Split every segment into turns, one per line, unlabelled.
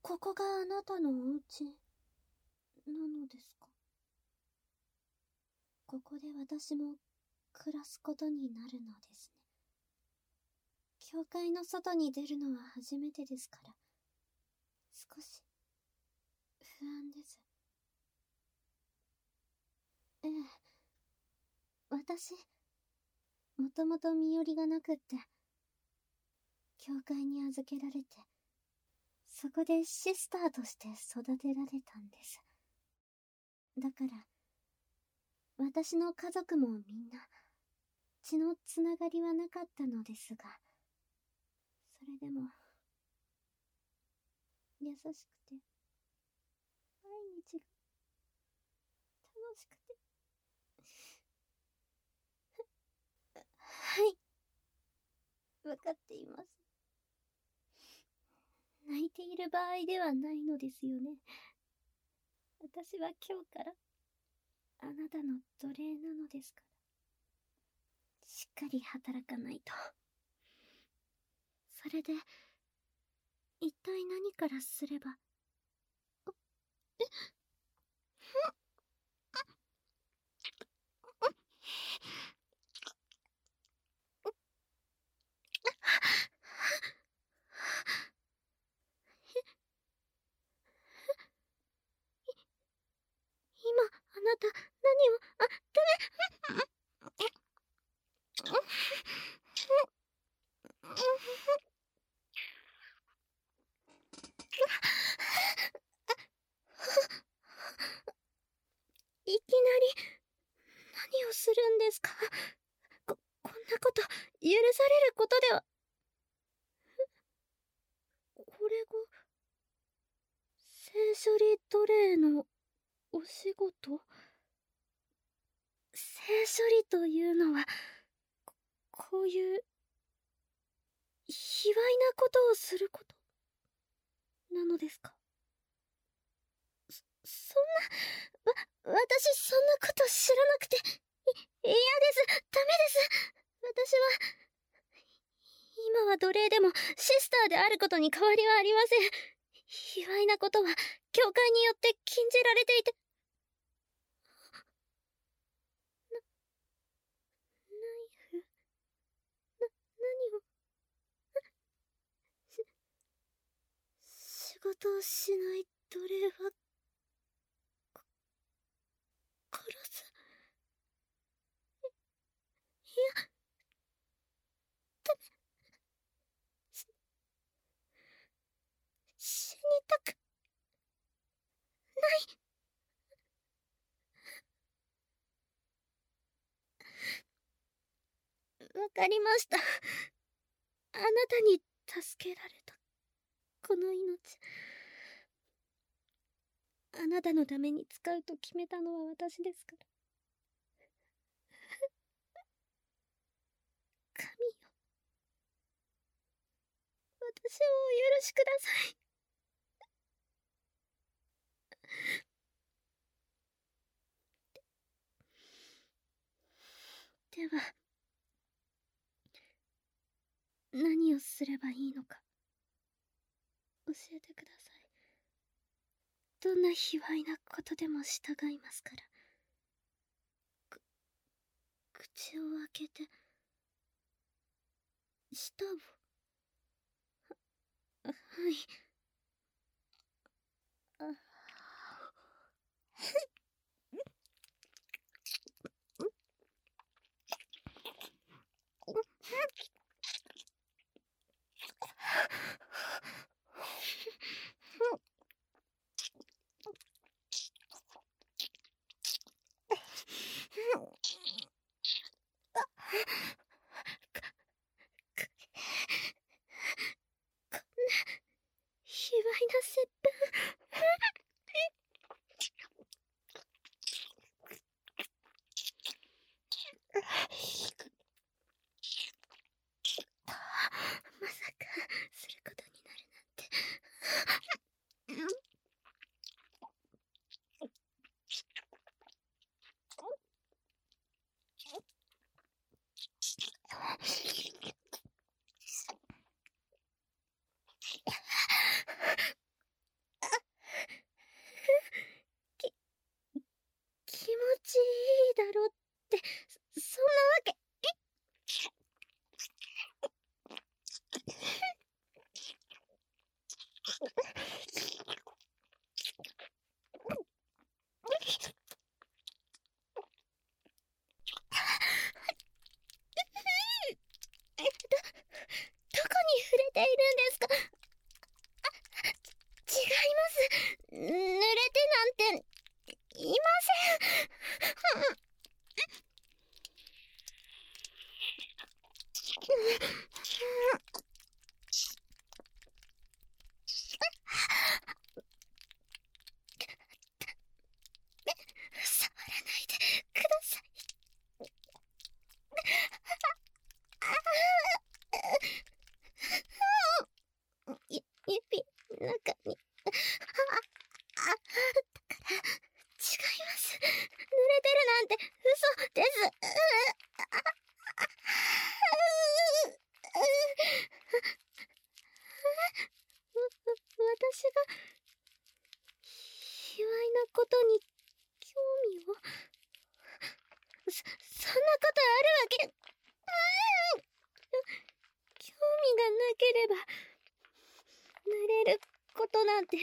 ここがあなたのお家なのですか？ここで私も暮らすことになるのですね。教会の外に出るのは初めてですから、少し不安です。ええ、私、もともと身寄りがなくって、教会に預けられて、そこでシスターとして育てられたんです。だから、私の家族もみんな、血のつながりはなかったのですが、それでも、優しくて、毎日が楽しくて。はい。わかっています。泣いている場合ではないのですよね。私は今日から、あなたの奴隷なのですから。しっかり働かないと。それで、一体何からすれば。今、あなた、何を、ダメ。いきなり、何をするんですか？こんなこと、許されることでは。これが、聖処理奴隷のお仕事？聖処理というのは、こういう、卑猥なことをすることなのですか？そんな、私そんなこと知らなくて、嫌です、ダメです。私は、今は奴隷でもシスターであることに変わりはありません。卑猥なことは、教会によって禁じられていて。ナイフ、何を、仕事をしない奴隷は、殺す。いや、ダメ。死にたく、ない。わかりました。あなたに助けられた、この命。あなたのために使うと決めたのは私ですから。神よ。私をお許しください。では、何をすればいいのか、教えてください。どんな卑猥なことでも従いますから。口を開けて、舌を。はい。あ、卑猥な接吻。まさか、することになるなんて。 私が卑猥なことに興味を、そんなことあるわけ、興味がなければ濡れることなんてない。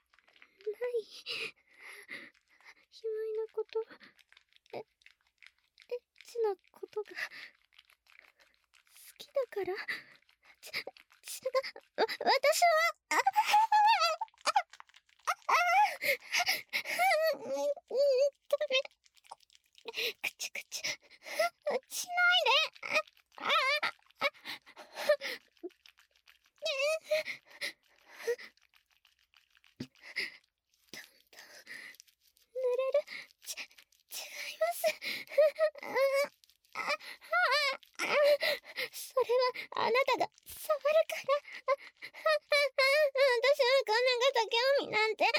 卑猥なこと、エッチなことが好きだから。私は、くちくち、しないで。濡れる、違います。それはあなたが触るから。私はこんなこと興味なんて。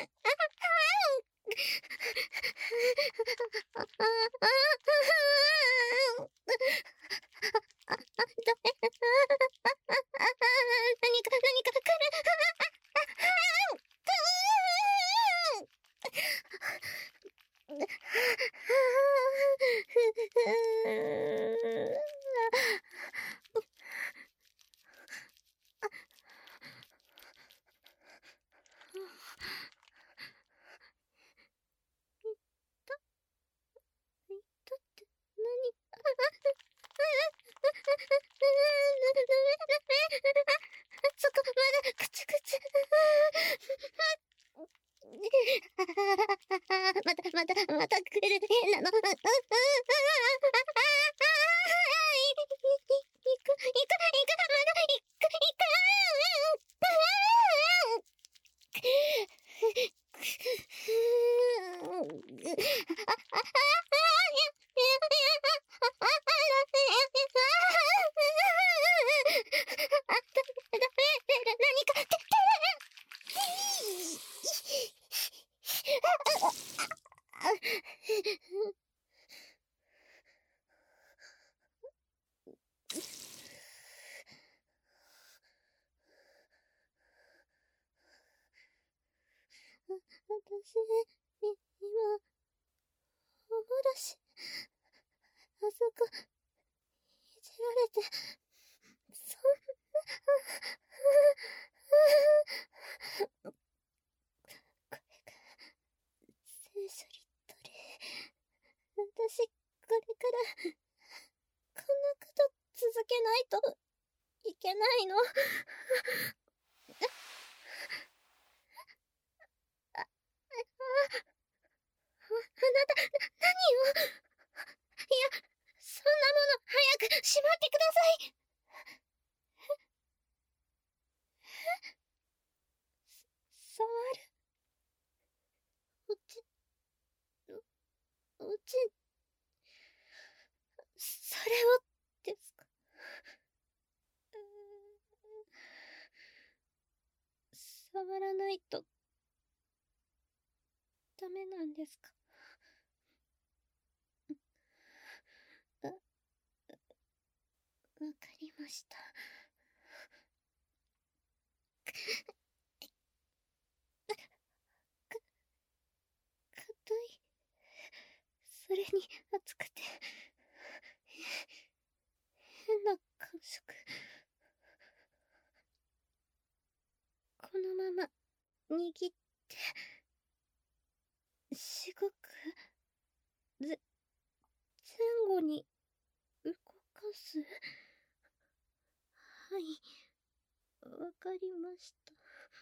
何か来る。だって何。そこまだくちくち。またくれる変なの。行く。私、今、おもらし、あそこ、いじられて、そんな、これが、聖書リットル。私、これから、こんなこと続けないといけないの。あなた、何を。いや、そんなもの、早くしまってください。触る。うち、それを、ですか。触らないと、ダメなんですか。わかりました。硬い。それに熱くて、変な感触。このまま握って、しごく、前後に動かす。はい、わかりました。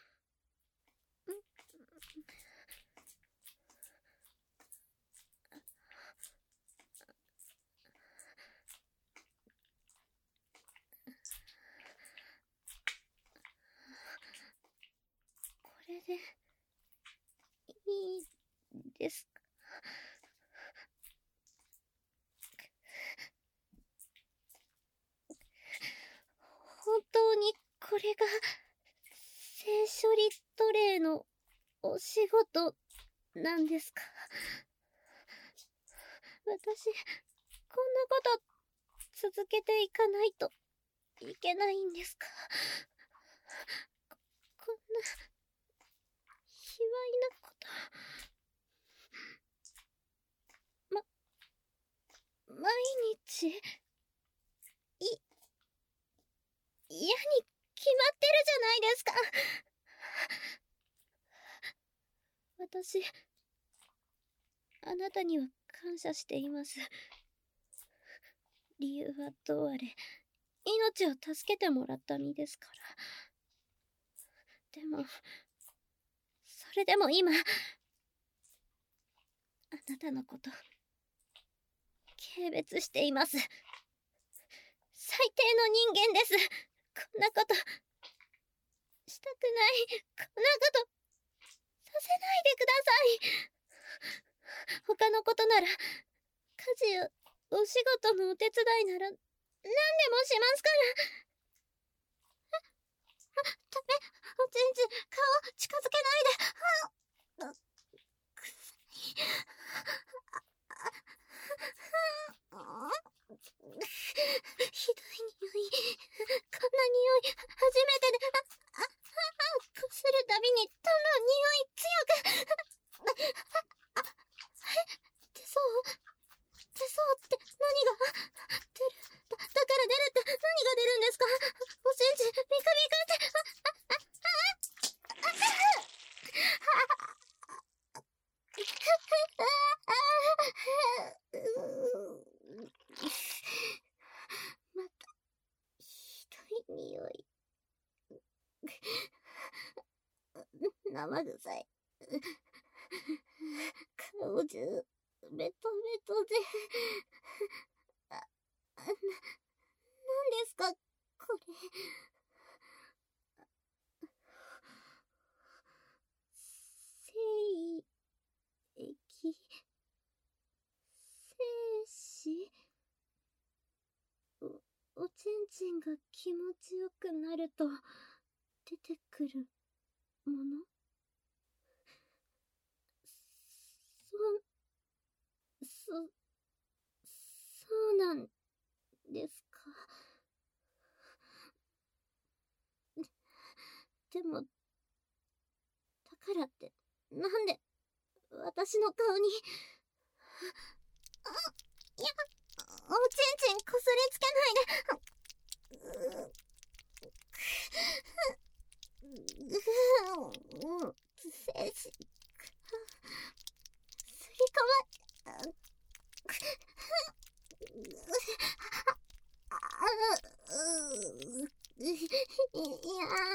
これで、いいですか。本当にこれが聖書リットレイのお仕事なんですか。私、こんなこと続けていかないといけないんですか。こんな私、あなたには感謝しています。理由はどうあれ、命を助けてもらった身ですから。でも、それでも今、あなたのこと、軽蔑しています。最低の人間です。こんなこと、したくない。こんなこと、させないでください。他のことなら、家事やお仕事のお手伝いなら、何でもしますから。ダメ、おちんちん、顔近づけないで。臭い。ひどい匂い。こんな匂い、初めてで、こするたびにどんどん匂い強く。手相って何が出る。だから出るって何が出るんですか？おちんちん、ビクビクって。また、ひどい匂い。生臭い。顔中、ベトベトで。なんですか、これ。精液、精子。おちんちんが気持ちよくなると出てくるもの？そうなんですか。でも、だからって、なんで、私の顔に、いや、おちんちんこすりつけないで。精子、すり込ま、いや